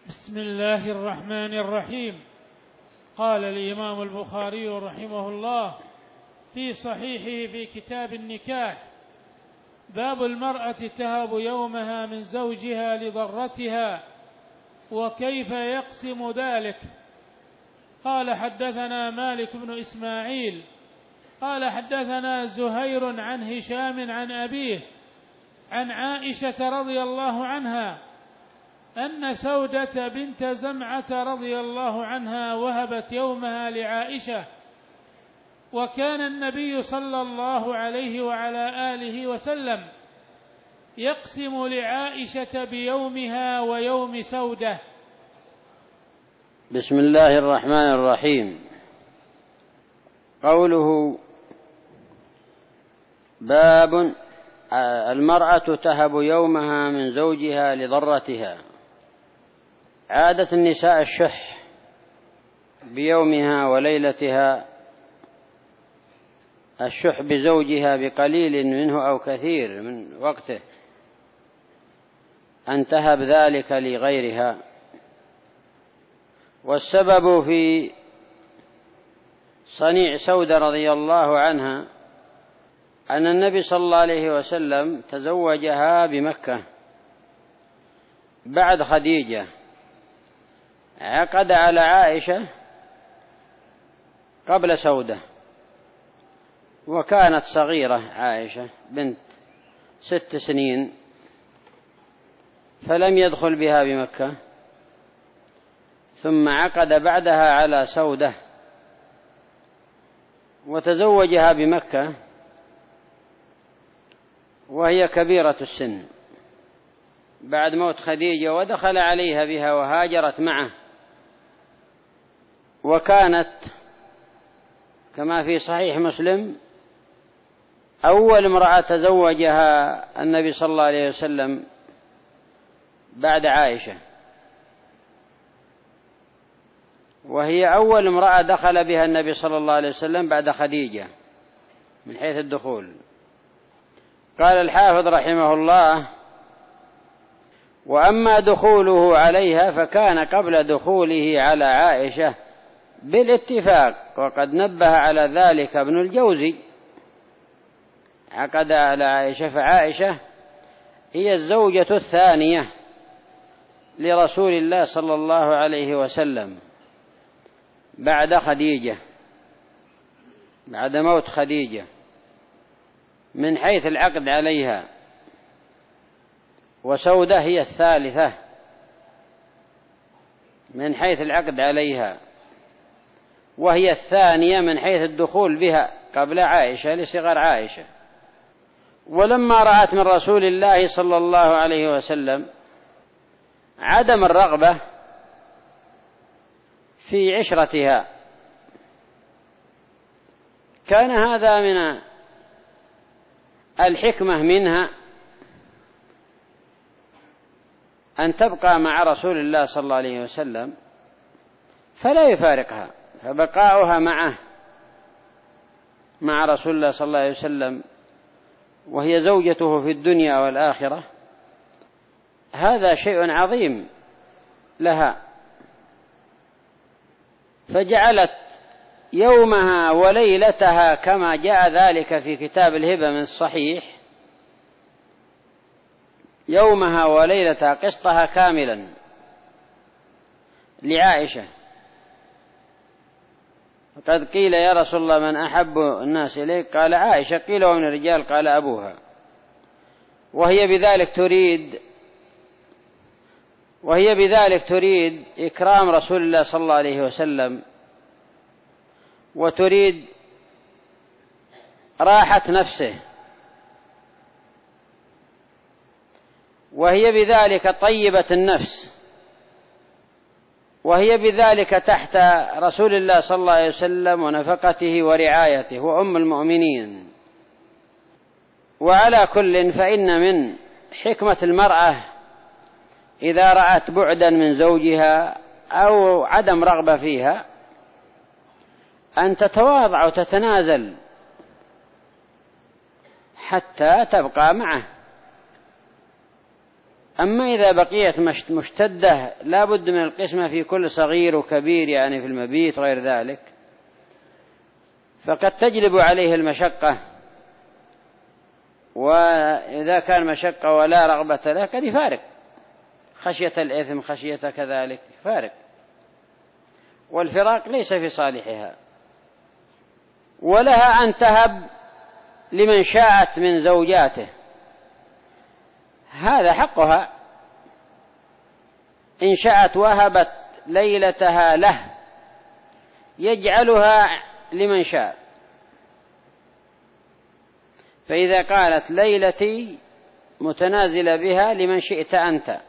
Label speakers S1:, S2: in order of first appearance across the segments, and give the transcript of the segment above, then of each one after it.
S1: بسم الله الرحمن الرحيم. قال الإمام البخاري رحمه الله في صحيحه في كتاب النكاح: باب المرأة تهب يومها من زوجها لضرتها وكيف يقسم ذلك. قال: حدثنا مالك بن إسماعيل قال: حدثنا زهير عن هشام عن أبيه عن عائشة رضي الله عنها أن سودة بنت زمعة رضي الله عنها وهبت يومها لعائشة، وكان النبي صلى الله عليه وعلى آله وسلم يقسم لعائشة بيومها ويوم سودة.
S2: بسم الله الرحمن الرحيم. قوله: باب المرأة تهب يومها من زوجها لضرتها. عادة النساء الشح بيومها وليلتها، الشح بزوجها بقليل منه أو كثير من وقته، أن تهب ذلك لغيرها. والسبب في صنيع سودة رضي الله عنها أن النبي صلى الله عليه وسلم تزوجها بمكة بعد خديجة، عقد على عائشة قبل سودة، وكانت صغيرة عائشة بنت 6 سنين، فلم يدخل بها بمكة، ثم عقد بعدها على سودة وتزوجها بمكة وهي كبيرة السن بعد موت خديجة، ودخل عليها بها وهاجرت معه، وكانت كما في صحيح مسلم أول امرأة تزوجها النبي صلى الله عليه وسلم بعد عائشة، وهي أول امرأة دخل بها النبي صلى الله عليه وسلم بعد خديجة من حيث الدخول. قال الحافظ رحمه الله: وأما دخوله عليها فكان قبل دخوله على عائشة بالاتفاق، وقد نبه على ذلك ابن الجوزي. عقد على عائشة، فعائشة هي الزوجة الثانية لرسول الله صلى الله عليه وسلم بعد خديجة، بعد موت خديجة، من حيث العقد عليها، وسودة هي الثالثة من حيث العقد عليها، وهي الثانية من حيث الدخول بها قبل عائشة لصغر عائشة. ولما رأت من رسول الله صلى الله عليه وسلم عدم الرغبة في عشرتها، كان هذا من الحكمة منها أن تبقى مع رسول الله صلى الله عليه وسلم فلا يفارقها، فبقاؤها معه مع رسول الله صلى الله عليه وسلم وهي زوجته في الدنيا والآخرة هذا شيء عظيم لها، فجعلت يومها وليلتها كما جاء ذلك في كتاب الهبة من الصحيح، يومها وليلتها قسطها كاملا لعائشة. قد قيل: يا رسول الله من أحب الناس إليك؟ قال: عائشة. قيل: ومن الرجال؟ قال: أبوها. وهي بذلك تريد إكرام رسول الله صلى الله عليه وسلم، وتريد راحة نفسه، وهي بذلك طيبة النفس، وهي بذلك تحت رسول الله صلى الله عليه وسلم ونفقته ورعايته، وأم المؤمنين. وعلى كل، فإن من حكمة المرأة إذا رأت بعدا من زوجها أو عدم رغبة فيها أن تتواضع وتتنازل حتى تبقى معه، أما إذا بقيت مشتدة لا بد من القسمة في كل صغير وكبير، يعني في المبيت غير ذلك، فقد تجلب عليه المشقة، وإذا كان مشقة ولا رغبة له قد يفارق، خشية الإثم خشية كذلك فارق، والفراق ليس في صالحها. ولها أن تهب لمن شاءت من زوجاته، هذا حقها، إن شاءت وهبت ليلتها له يجعلها لمن شاء. فإذا قالت ليلتي متنازل بها لمن شئت أنت،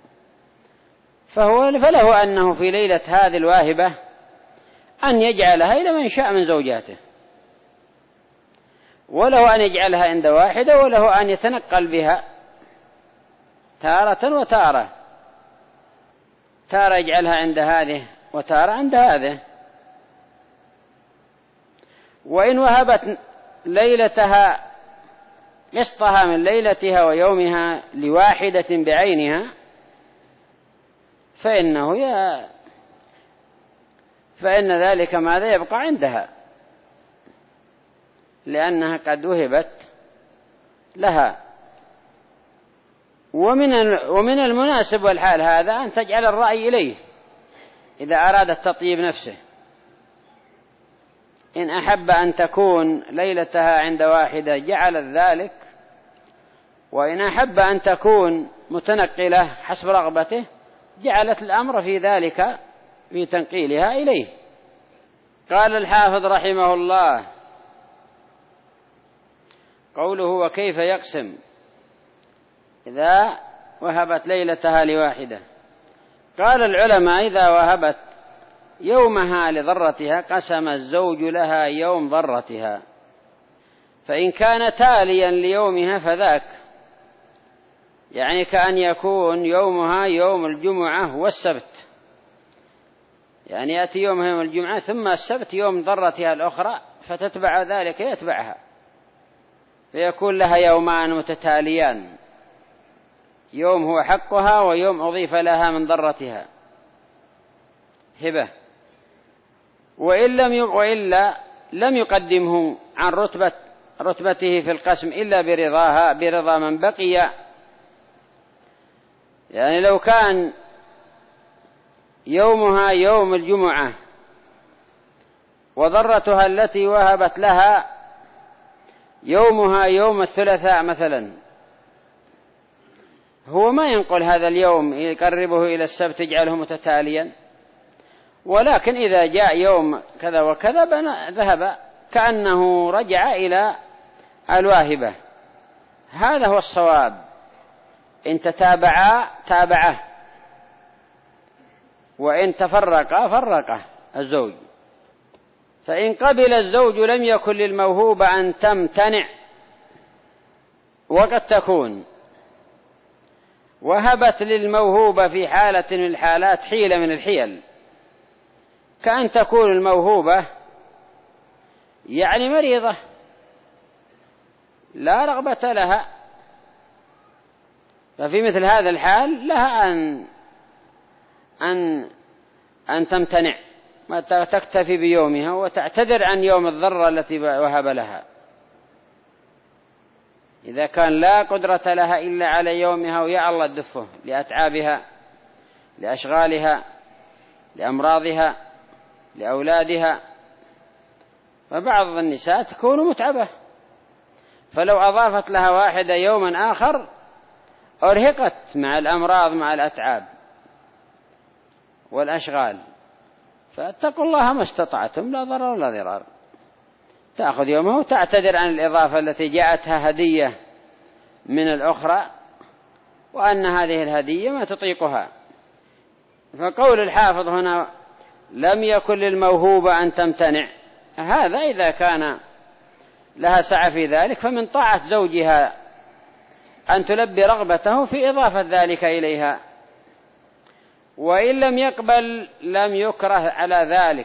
S2: فله أنه في ليلة هذه الواهبة أن يجعلها إلى من شاء من زوجاته، وله أن يجعلها عند واحدة، وله أن يتنقل بها تارة وتارة، تارة يجعلها عند هذه وتارة عند هذه. وإن وهبت ليلتها قسطها من ليلتها ويومها لواحدة بعينها فإن ذلك ماذا يبقى عندها، لأنها قد وهبت لها. ومن المناسب والحال هذا أن تجعل الرأي إليه إذا أرادت تطيب نفسه، إن أحب أن تكون ليلتها عند واحدة جعلت ذلك، وإن أحب أن تكون متنقلة حسب رغبته جعلت الأمر في ذلك في تنقيلها إليه. قال الحافظ رحمه الله: قوله وكيف يقسم إذا وهبت ليلتها لواحدة. قال العلماء: إذا وهبت يومها لضرتها قسم الزوج لها يوم ضرتها، فإن كان تاليا ليومها فذاك، يعني كأن يكون يومها يوم الجمعة والسبت، يعني يأتي يومها يوم الجمعة ثم السبت يوم ضرتها الأخرى، فتتبع ذلك يتبعها، فيكون لها يومان متتاليان، يوم هو حقها ويوم أضيف لها من ضرتها هبة. وإلا لم يقدمه عن رتبته في القسم إلا برضا من بقي. يعني لو كان يومها يوم الجمعة وضرتها التي وهبت لها يومها يوم الثلاثاء مثلا، هو ما ينقل هذا اليوم يقربه إلى السبت يجعله متتاليا، ولكن إذا جاء يوم كذا وكذا ذهب كأنه رجع إلى الواهبة. هذا هو الصواب، إن تتابعا تابعه، وإن تفرقا فرقه الزوج. فإن قبل الزوج لم يكن للموهوبة أن تمتنع، وقد تكون وهبت للموهوبة في حالة من الحالات حيلة من الحيل، كأن تكون الموهوبة يعني مريضة لا رغبة لها، ففي مثل هذا الحال لها أن تمتنع، ما تكتفي بيومها وتعتذر عن يوم الضرة التي وهب لها، إذا كان لا قدرة لها إلا على يومها ويا الله تدفه لأتعابها لأشغالها لأمراضها لأولادها. فبعض النساء تكون متعبة، فلو أضافت لها واحدة يوما آخر أرهقت مع الأمراض مع الأتعاب والأشغال. فاتقوا الله ما استطعتم، لا ضرر ولا ضرار، تأخذ يومه وتعتذر عن الإضافة التي جاءتها هدية من الأخرى، وأن هذه الهدية ما تطيقها. فقول الحافظ هنا لم يكن للموهوبة أن تمتنع، هذا إذا كان لها سعة في ذلك، فمن طاعة زوجها أن تلبي رغبته في إضافة ذلك إليها، وإن لم يقبل لم يكره على ذلك.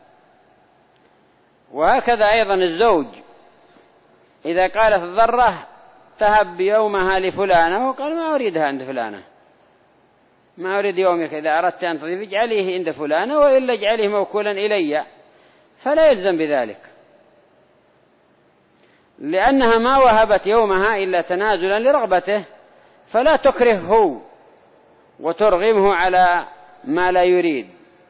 S2: وهكذا أيضا الزوج إذا قالت الضرة تهب يومها لفلانة وقال ما أريدها عند فلانة، ما أريد يومك، إذا أردت أن تضيف اجعليه عند فلانة وإلا اجعليه موكولا إلي، فلا يلزم بذلك، لأنها ما وهبت يومها إلا تنازلا لرغبته، فلا تكرهه وترغمه على ما لا يريد،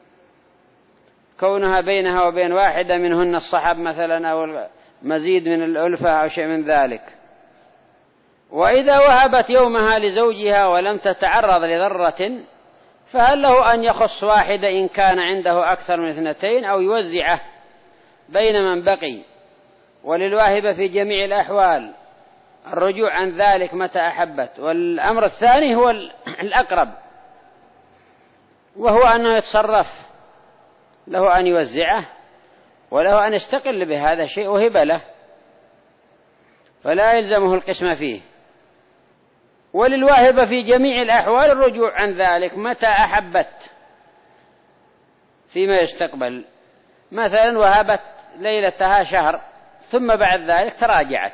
S2: كونها بينها وبين واحدة منهن الصحب مثلا أو مزيد من الألفة أو شيء من ذلك. وإذا وهبت يومها لزوجها ولم تتعرض لضرة، فهل له أن يخص واحدة إن كان عنده أكثر من 2 أو يوزعه بين من بقي، وللواهبة في جميع الأحوال الرجوع عن ذلك متى أحبت. والأمر الثاني هو الأقرب، وهو أنه يتصرف، له أن يوزعه وله أن يستقل بهذا شيء وهب له، فلا يلزمه القسم فيه. وللواهبة في جميع الأحوال الرجوع عن ذلك متى أحبت فيما يستقبل، مثلا وهبت ليلتها شهر ثم بعد ذلك تراجعت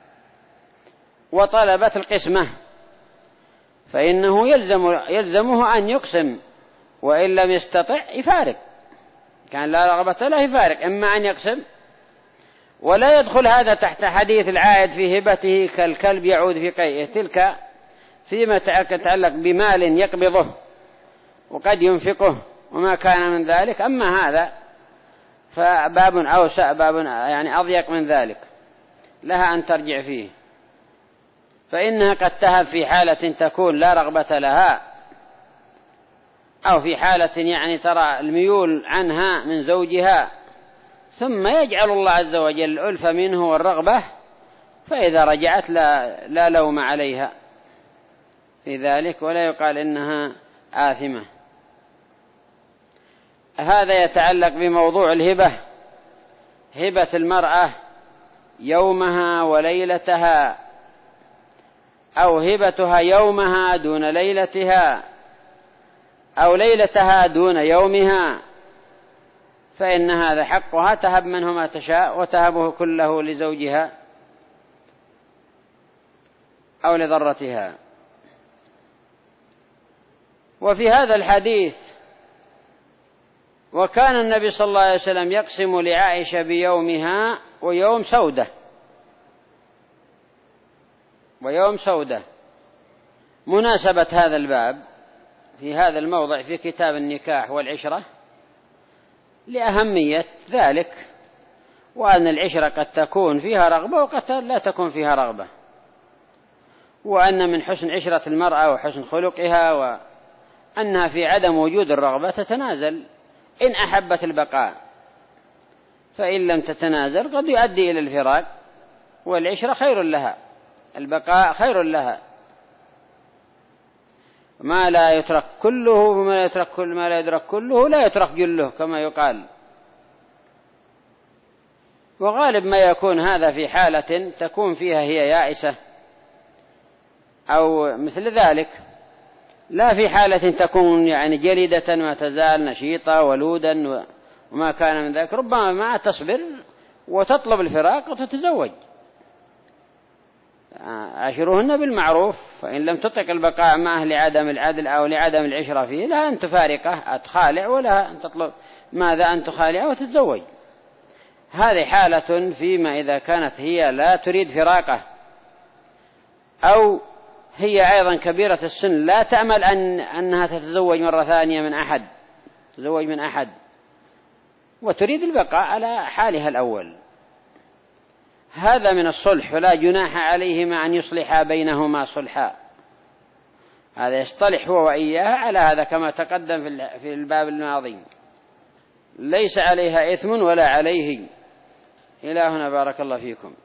S2: وطلبت القسمة، فإنه يلزمه أن يقسم، وإن لم يستطع يفارق، كان لا رغبة له يفارق، إما أن يقسم. ولا يدخل هذا تحت حديث العائد في هبته كالكلب يعود في قيئه، تلك فيما يتعلق بمال يقبضه وقد ينفقه وما كان من ذلك. أما هذا فباب أوسع، باب يعني أضيق من ذلك، لها أن ترجع فيه، فإنها قد تهب في حالة تكون لا رغبة لها، أو في حالة يعني ترى الميول عنها من زوجها، ثم يجعل الله عز وجل الألفة منه والرغبة، فإذا رجعت لا لوم عليها في ذلك، ولا يقال إنها آثمة. هذا يتعلق بموضوع الهبة، هبة المرأة يومها وليلتها، أو هبتها يومها دون ليلتها، أو ليلتها دون يومها، فإن هذا حقها، تهب منه ما تشاء وتهبه كله لزوجها أو لضرتها. وفي هذا الحديث وكان النبي صلى الله عليه وسلم يقسم لعائشة بيومها ويوم سودة. مناسبة هذا الباب في هذا الموضع في كتاب النكاح والعشرة لأهمية ذلك، وأن العشرة قد تكون فيها رغبة وقد لا تكون فيها رغبة، وأن من حسن عشرة المرأة وحسن خلقها وأنها في عدم وجود الرغبة تتنازل إن أحبت البقاء، فإن لم تتنازل قد يؤدي إلى الفراق، والعشرة خير لها، البقاء خير لها. ما لا يترك كله ما لا يدرك كله لا يترك جله كما يقال. وغالب ما يكون هذا في حالة تكون فيها هي يائسة أو مثل ذلك، لا في حالة تكون يعني جليدة ما تزال نشيطة ولودا وما كان من ذلك، ربما ما تصبر وتطلب الفراق وتتزوج. عاشروهن بالمعروف، فإن لم تطق البقاء معه لعدم العدل أو لعدم العشرة فيه، لها أن تفارقه تخالع، ولا أن تطلب ماذا أن تخالع وتتزوج. هذه حالة فيما إذا كانت هي لا تريد فراقه، أو هي أيضا كبيرة السن لا تأمل أنها تتزوج مرة ثانية من أحد وتريد البقاء على حالها الأول. هذا من الصلح، فلا جناح عليهما أن يصلحا بينهما صلحا، هذا يصطلح هو وإياها على هذا كما تقدم في الباب الماضي، ليس عليها إثم ولا عليه. إلى هنا بارك الله فيكم.